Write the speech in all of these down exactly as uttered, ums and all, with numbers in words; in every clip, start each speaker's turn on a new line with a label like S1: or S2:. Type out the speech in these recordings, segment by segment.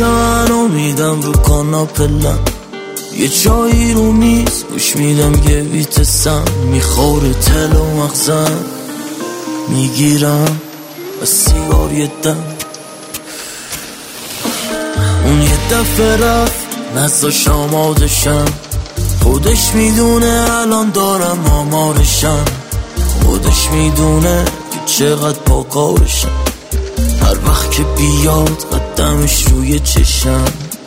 S1: منو میدم رو کاناپلم، یه جایی رو میز گوش میدم یه بیتسم، میخوره تل و مغزم، میگیرم و سیگار یه دم. اون یه دفعه رفت نزاش آمادشم، خودش میدونه الان دارم آمارشم، خودش میدونه که چقدر پاکارشم، هر وقت که بیاد قدمش روی چشم.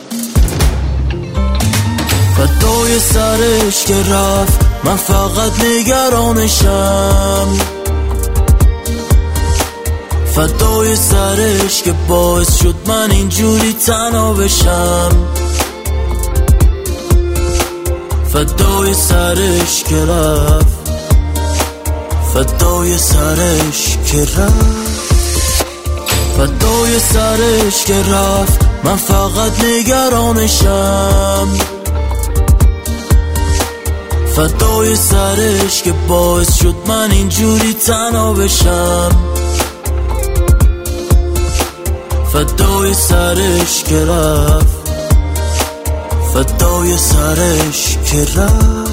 S1: فدای سرش که رفت من فقط نگرانشم، فدای سرش که باعث شد من اینجوری تنها بشم، فدای سرش که رفت، فدای سرش که رفت، فدای سرش که رفت من فقط نگرانشم، فدای سرش که باعث شد من اینجوری تنها بشم، فدای سرش که رفت، فدای سرش که رفت.